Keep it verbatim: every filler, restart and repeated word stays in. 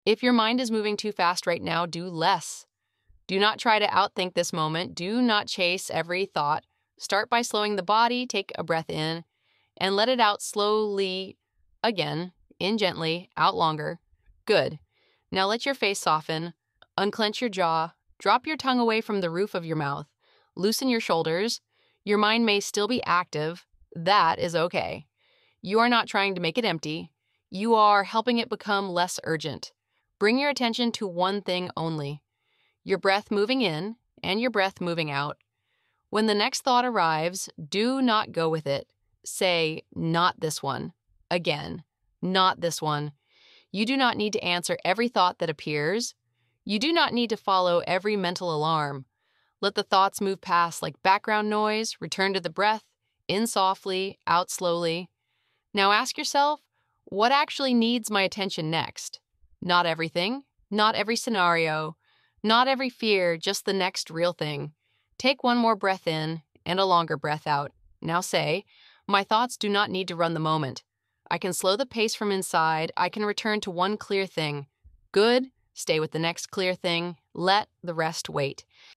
If your mind is moving too fast right now, do less. Do not try to outthink this moment. Do not chase every thought. Start by slowing the body, take a breath in, and let it out slowly again, in gently, out longer. Good. Now let your face soften. Unclench your jaw. Drop your tongue away from the roof of your mouth. Loosen your shoulders. Your mind may still be active. That is okay. You are not trying to make it empty. You are helping it become less urgent. Bring your attention to one thing only: your breath moving in and your breath moving out. When the next thought arrives, do not go with it. Say, "Not this one." Again, "Not this one." You do not need to answer every thought that appears. You do not need to follow every mental alarm. Let the thoughts move past like background noise. Return to the breath, in softly, out slowly. Now ask yourself, what actually needs my attention next? Not everything, not every scenario, not every fear, just the next real thing. Take one more breath in and a longer breath out. Now say, "My thoughts do not need to run the moment. I can slow the pace from inside. I can return to one clear thing." Good. Stay with the next clear thing. Let the rest wait.